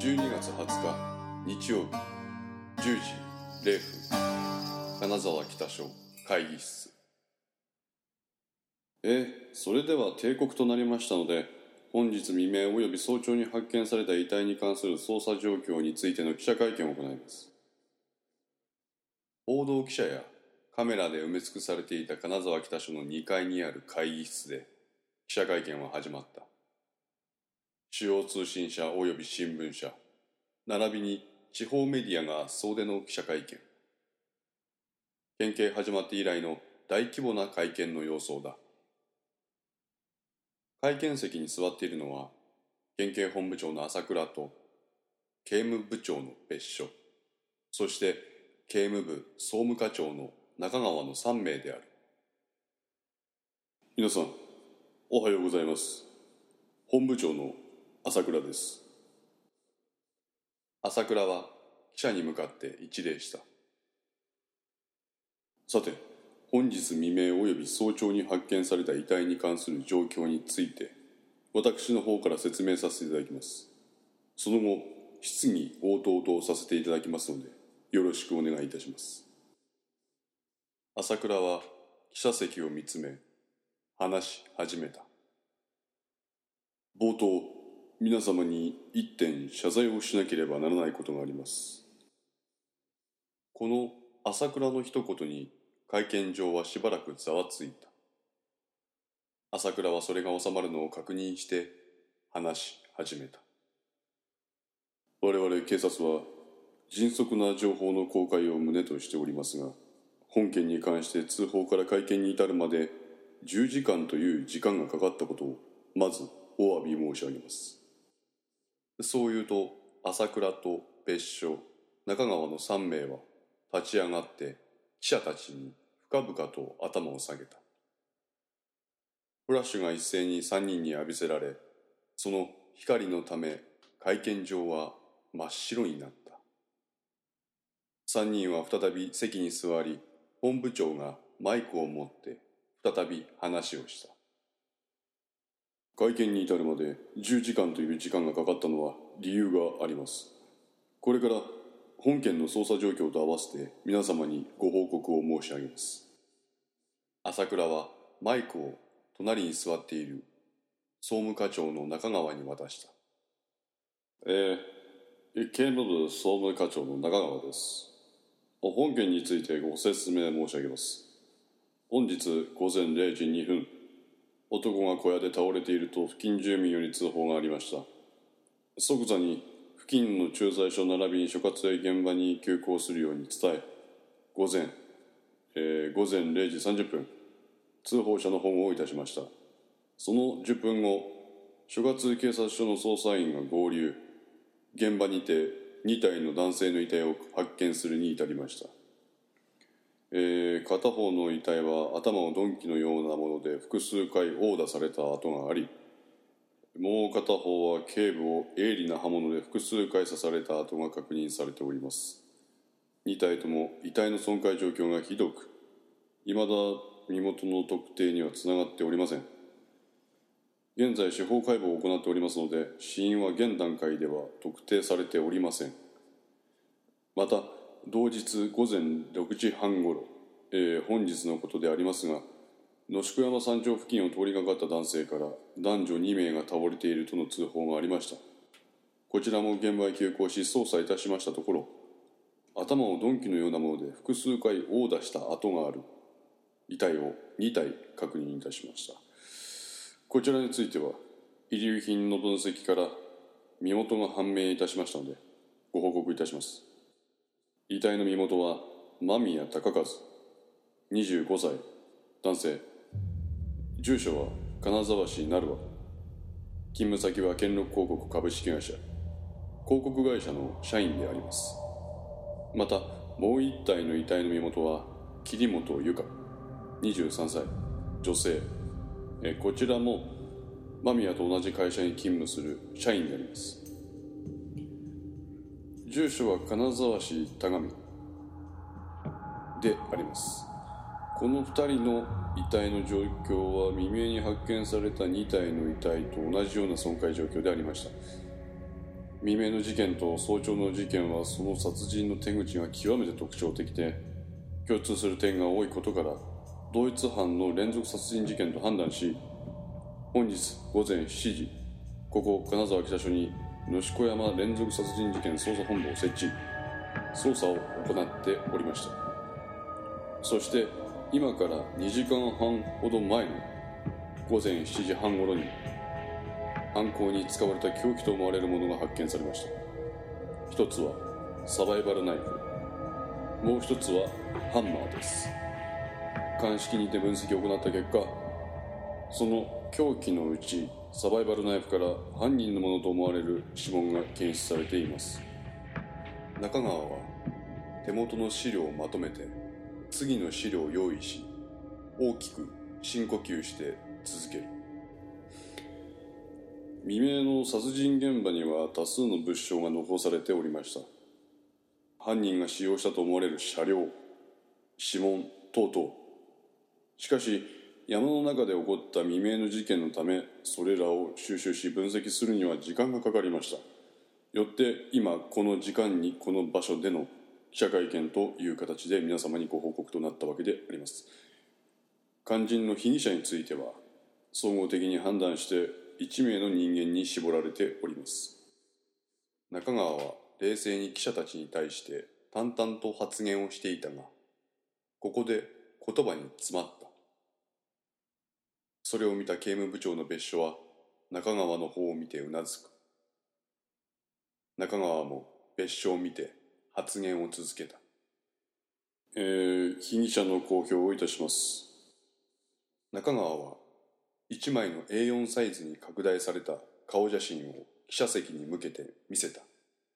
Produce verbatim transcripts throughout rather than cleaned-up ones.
じゅうにがつはつか日曜日じゅうじれいふん、金沢北署会議室。えー、それでは定刻となりましたので、本日未明および早朝に発見された遺体に関する捜査状況についての記者会見を行います。報道記者やカメラで埋め尽くされていた金沢北署のにかいにある会議室で記者会見は始まった。主要通信社および新聞社、並びに地方メディアが総出の記者会見。県警始まって以来の大規模な会見の様相だ。会見席に座っているのは、県警本部長の朝倉と、警務部長の別所、そして警務部総務課長の中川のさんめいである。皆さん、おはようございます。本部長の朝倉です。朝倉は記者に向かって一礼した。さて、本日未明および早朝に発見された遺体に関する状況について、私の方から説明させていただきます。その後、質疑応答とさせていただきますので、よろしくお願いいたします。朝倉は記者席を見つめ、話し始めた。冒頭、皆様に一点謝罪をしなければならないことがあります。この朝倉の一言に会見場はしばらくざわついた。朝倉はそれが収まるのを確認して話し始めた。我々警察は迅速な情報の公開を旨としておりますが、本件に関して通報から会見に至るまでじゅうじかんという時間がかかったことをまずお詫び申し上げます。そう言うと朝倉と別所、中川のさんめいは立ち上がって記者たちに深々と頭を下げた。フラッシュが一斉にさんにんに浴びせられ、その光のため会見場は真っ白になった。さんにんは再び席に座り、本部長がマイクを持って再び話をした。会見に至るまでじゅうじかんという時間がかかったのは理由があります。これから本件の捜査状況と合わせて皆様にご報告を申し上げます。朝倉はマイクを隣に座っている総務課長の中川に渡した。えー、警務部総務課長の中川です。本件についてご説明申し上げます。本日ごぜんれいじにふん、男が小屋で倒れていると付近住民より通報がありました。即座に付近の駐在所並びに所轄へ現場に急行するように伝え、午前、えー、午前れいじさんじゅっぷん、通報者の保護をいたしました。そのじゅっぷんご、所轄警察署の捜査員が合流、現場にてにたいの男性の遺体を発見するに至りました。えー、片方の遺体は頭を鈍器のようなもので複数回殴打された跡があり、もう片方は頸部を鋭利な刃物で複数回刺された跡が確認されております。にたいとも遺体の損壊状況がひどく、未だ身元の特定にはつながっておりません。現在司法解剖を行っておりますので、死因は現段階では特定されておりません。また同日午前ろくじはんごろ、えー、本日のことでありますが、野宿山山頂付近を通りがかった男性から男女にめいが倒れているとの通報がありました。こちらも現場へ急行し捜査いたしましたところ、頭を鈍器のようなもので複数回殴打した跡がある遺体をにたい確認いたしました。こちらについては遺留品の分析から身元が判明いたしましたのでご報告いたします。遺体の身元は間宮隆和、にじゅうごさい、男性。住所は金沢市成羽。勤務先は兼六広告株式会社、広告会社の社員であります。またもう一体の遺体の身元は桐本由香、にじゅうさんさい、女性。えこちらも間宮と同じ会社に勤務する社員であります。住所は金沢市田上であります。このふたりの遺体の状況は未明に発見されたにたいの遺体と同じような損壊状況でありました。 未明の事件と早朝の事件はその殺人の手口が極めて特徴的で、共通する点が多いことから同一犯の連続殺人事件と判断し、本日午前しちじ、ここ金沢北署に能子山連続殺人事件捜査本部を設置、捜査を行っておりました。そして今からにじかんはんほど前の午前しちじはん頃に犯行に使われた凶器と思われるものが発見されました。一つはサバイバルナイフ、もう一つはハンマーです。鑑識にて分析を行った結果、その凶器のうちサバイバルナイフから犯人のものと思われる指紋が検出されています。中川は手元の資料をまとめて次の資料を用意し、大きく深呼吸して続ける。未明の殺人現場には多数の物証が残されておりました。犯人が使用したと思われる車両、指紋等々。しかし山の中で起こった未明の事件のため、それらを収集し分析するには時間がかかりました。よって今この時間にこの場所での記者会見という形で皆様にご報告となったわけであります。肝心の被疑者については総合的に判断していち名の人間に絞られております。中川は冷静に記者たちに対して淡々と発言をしていたが、ここで言葉に詰まった。それを見た刑務部長の別所は中川の方を見てうなずく。中川も別所を見て発言を続けた。えー、被疑者の公表をいたします。中川はいちまいの エーよん サイズに拡大された顔写真を記者席に向けて見せた。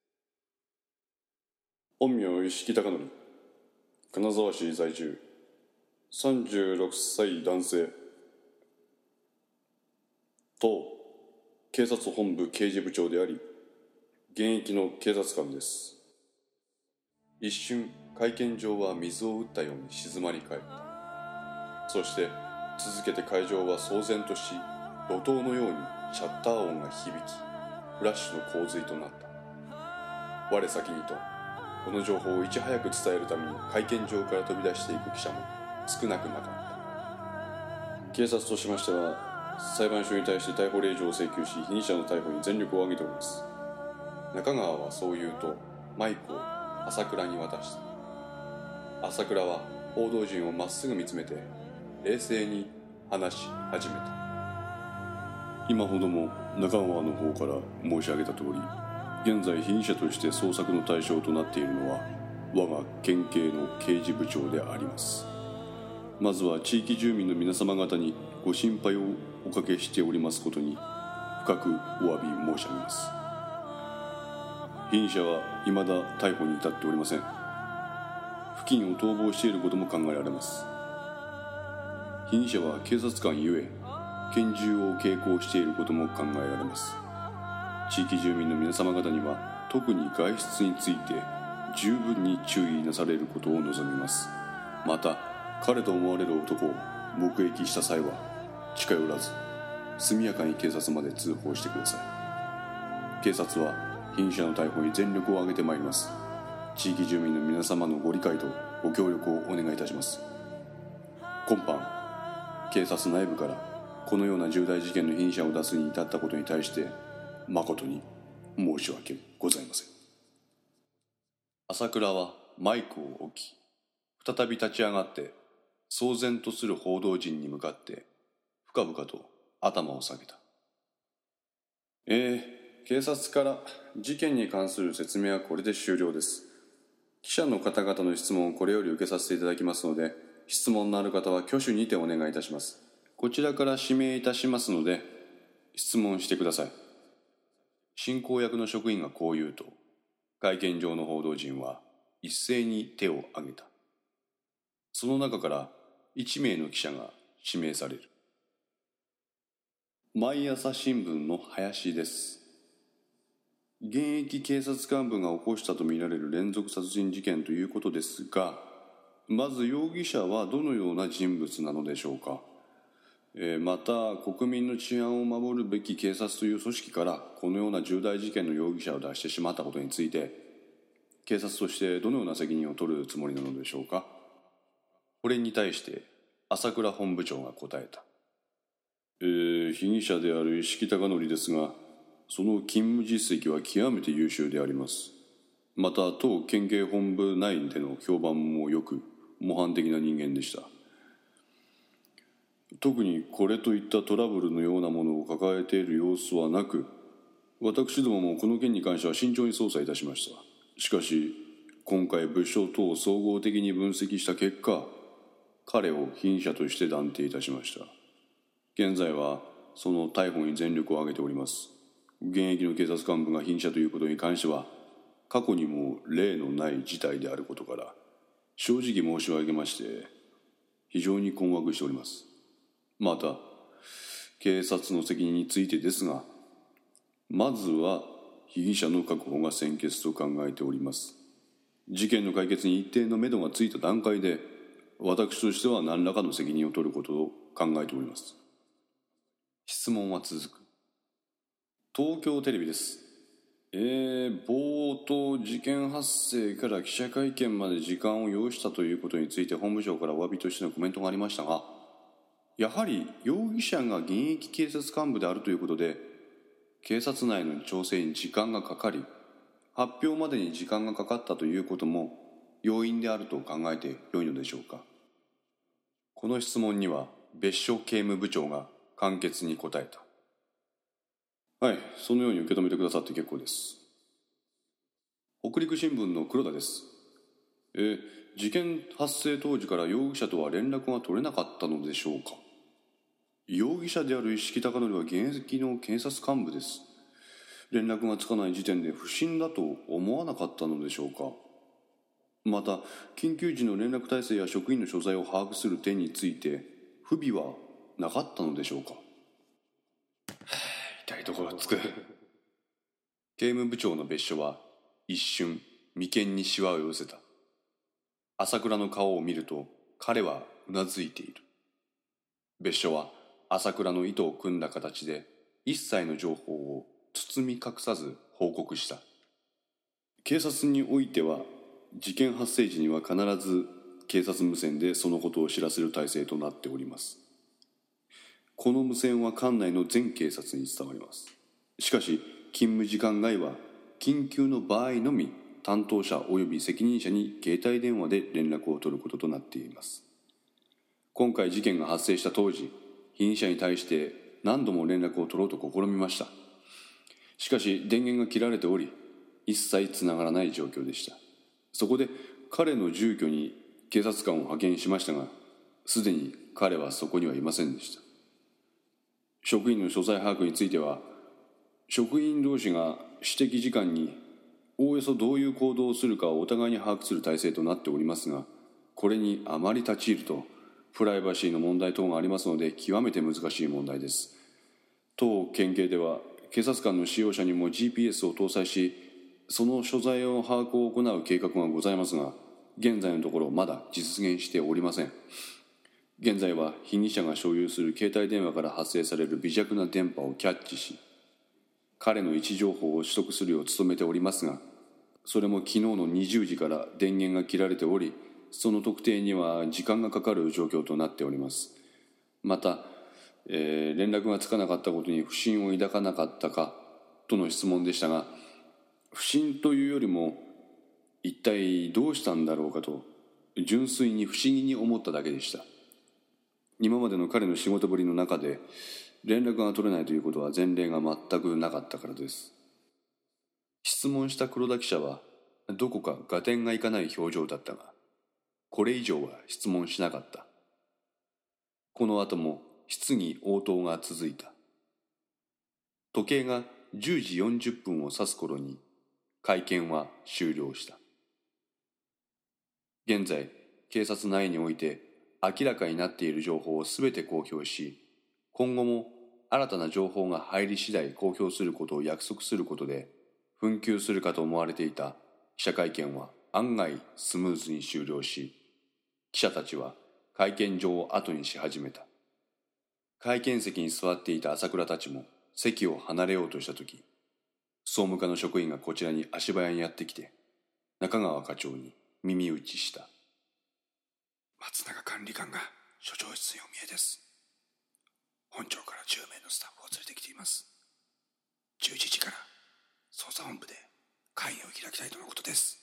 本名石木貴則、金沢市在住、さんじゅうろくさい男性。当警察本部刑事部長であり、現役の警察官です。一瞬会見場は水を打ったように静まり返った。そして続けて会場は騒然とし、怒涛のようにシャッター音が響き、フラッシュの洪水となった。我先にとこの情報をいち早く伝えるために会見場から飛び出していく記者も少なくなかった。警察としましては裁判所に対して逮捕令状を請求し、被疑者の逮捕に全力を挙げております。中川はそう言うとマイクを朝倉に渡した。朝倉は報道陣をまっすぐ見つめて冷静に話し始めた。今ほども中川の方から申し上げた通り、現在被疑者として捜索の対象となっているのは我が県警の刑事部長であります。まずは地域住民の皆様方にご心配をおかけしておりますことに深くお詫び申し上げます。被疑者は未だ逮捕に至っておりません。付近を逃亡していることも考えられます。被疑者は警察官ゆえ拳銃を携行していることも考えられます。地域住民の皆様方には特に外出について十分に注意なされることを望みます。また彼と思われる男を目撃した際は近寄らず速やかに警察まで通報してください。警察は被疑者の逮捕に全力を挙げてまいります。地域住民の皆様のご理解とご協力をお願いいたします。今般警察内部からこのような重大事件の被疑者を出すに至ったことに対して誠に申し訳ございません。朝倉はマイクを置き、再び立ち上がって騒然とする報道陣に向かって深々と頭を下げた。えー、警察から事件に関する説明はこれで終了です。記者の方々の質問をこれより受けさせていただきますので、質問のある方は挙手にてお願いいたします。こちらから指名いたしますので質問してください。進行役の職員がこう言うと、会見場の報道陣は一斉に手を挙げた。その中からいち名の記者が指名される。毎朝新聞の林です。現役警察幹部が起こしたとみられる連続殺人事件ということですが、まず容疑者はどのような人物なのでしょうか。 えーまた国民の治安を守るべき警察という組織からこのような重大事件の容疑者を出してしまったことについて、警察としてどのような責任を取るつもりなのでしょうか。これに対して朝倉本部長が答えた。えー、被疑者である石木貴則ですが、その勤務実績は極めて優秀であります。また当県警本部内での評判もよく、模範的な人間でした。特にこれといったトラブルのようなものを抱えている様子はなく、私どももこの件に関しては慎重に捜査いたしました。しかし今回物証等を総合的に分析した結果、彼を被疑者として断定いたしました。現在はその逮捕に全力を挙げております。現役の警察幹部が被疑者ということに関しては、過去にも例のない事態であることから、正直申し上げまして非常に困惑しております。また警察の責任についてですが、まずは被疑者の確保が先決と考えております。事件の解決に一定の目処がついた段階で、私としては何らかの責任を取ることを考えております。質問は続く。東京テレビです。えー、冒頭事件発生から記者会見まで時間を要したということについて本部長からお詫びとしてのコメントがありましたが、やはり容疑者が現役警察幹部であるということで、警察内の調整に時間がかかり、発表までに時間がかかったということも要因であると考えてよいのでしょうか。この質問には別所警務部長が簡潔に答えた。はい、そのように受け止めてくださって結構です。北陸新聞の黒田です。えー、事件発生当時から容疑者とは連絡が取れなかったのでしょうか。容疑者である石木貴則は現役の警察幹部です。連絡がつかない時点で不審だと思わなかったのでしょうか。また緊急時の連絡体制や職員の所在を把握する点について不備はなかったのでしょうか。痛いところつく。警務部長の別所は一瞬眉間にシワを寄せた。朝倉の顔を見ると彼はうなずいている。別所は朝倉の意図を組んだ形で一切の情報を包み隠さず報告した。警察においては事件発生時には必ず警察無線でそのことを知らせる体制となっております。この無線は管内の全警察に伝わります。しかし勤務時間外は緊急の場合のみ担当者及び責任者に携帯電話で連絡を取ることとなっています。今回事件が発生した当時、被疑者に対して何度も連絡を取ろうと試みました。しかし電源が切られており、一切つながらない状況でした。そこで彼の住居に警察官を派遣しましたが、すでに彼はそこにはいませんでした。職員の所在把握については、職員同士が私的時間におおよそどういう行動をするかをお互いに把握する体制となっておりますが、これにあまり立ち入るとプライバシーの問題等がありますので極めて難しい問題です。当県警では警察官の使用者にも ジーピーエス を搭載し、その所在を把握を行う計画がございますが、現在のところまだ実現しておりません。現在は被疑者が所有する携帯電話から発生される微弱な電波をキャッチし、彼の位置情報を取得するよう努めておりますが、それも昨日のにじゅうじから電源が切られており、その特定には時間がかかる状況となっております。また、えー、連絡がつかなかったことに不審を抱かなかったかとの質問でしたが、不審というよりも一体どうしたんだろうかと純粋に不思議に思っただけでした。今までの彼の仕事ぶりの中で連絡が取れないということは前例が全くなかったからです。質問した黒田記者はどこか合点がいかない表情だったが、これ以上は質問しなかった。この後も質疑応答が続いた。時計がじゅうじよんじゅっぷんを指す頃に会見は終了した。現在、警察内において明らかになっている情報をすべて公表し、今後も新たな情報が入り次第公表することを約束することで、紛糾するかと思われていた記者会見は案外スムーズに終了し、記者たちは会見場を後にし始めた。 会見席に座っていた朝倉たちも席を離れようとしたとき、総務課の職員がこちらに足早にやってきて、中川課長に耳打ちした。 松永管理官が所長室にお見えです。本庁からじゅうめいのスタッフを連れてきています。じゅういちじから捜査本部で会議を開きたいとのことです。